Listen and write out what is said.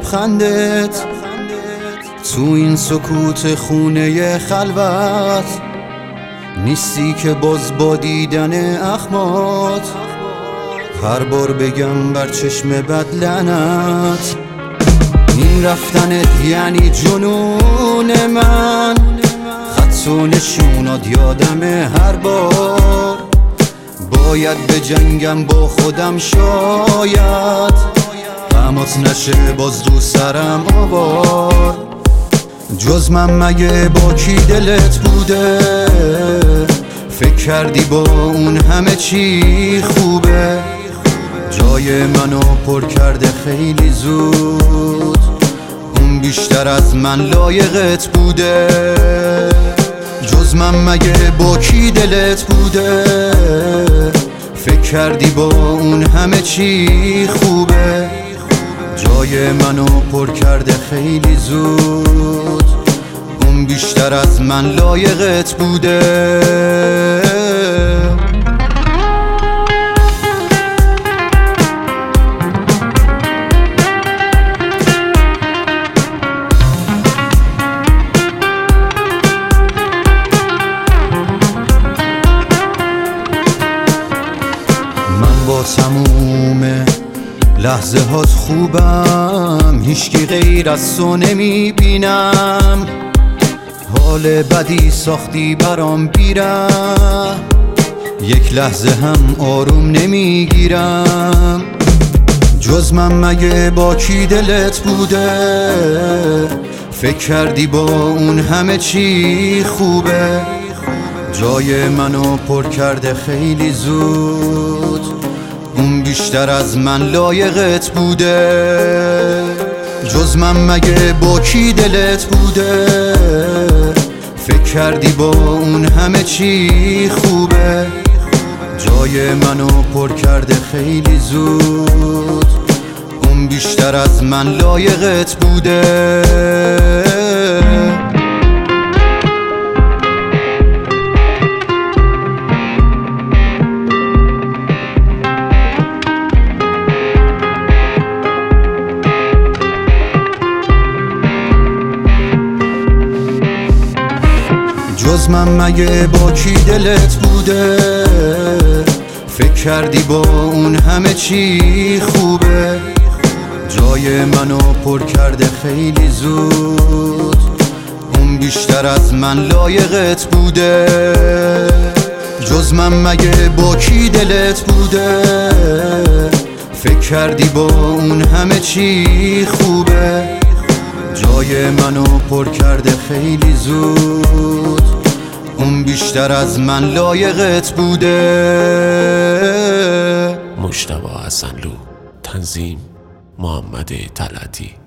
لبخندت تو این سکوت خونه خلوت، نیستی که باز با دیدن اخمات هر بار بگم بر چشم بد لعنت. این رفتنت یعنی جنون من، خط و نشونات یادمه هر بار باید به جنگم با خودم، شاید غمات نشه باز رو سرم آوار. جز من مگه با کی دلت بوده؟ فکر کردی با اون همه چی خوبه؟ جای منو پر کرده خیلی زود، اون بیشتر از من لایقت بوده. جز من مگه با کی دلت بوده؟ فکر کردی با اون همه چی خوبه؟ جای منو پر کرده خیلی زود، اون بیشتر از من لایقت بوده. من با تموم لحظه هات خوبم، هیچکی غیر از تو نمیبینم. حال بدی ساختی برام بیره، یک لحظه هم آروم نمیگیرم. جز من مگه با کی دلت بوده؟ فکر کردی با اون همه چی خوبه؟ جای منو پر کرده خیلی زود، اون بیشتر از من لایقت بوده. جز من مگه با کی دلت بوده؟ فکر کردی با اون همه چی خوبه؟ جای منو پر کرده خیلی زود، اون بیشتر از من لایقت بوده. جز من مگه با کی دلت بوده؟ فکر کردی با اون همه چی خوبه؟ جای منو پر کرده خیلی زود، اون بیشتر از من لایقت بوده. جز من مگه با کی دلت بوده؟ فکر کردی با اون همه چی خوبه؟ جای منو پر کرده خیلی زود، اون بیشتر از من لایقت بوده. مجتبی حسنلو، تنظیم محمد طلعتی.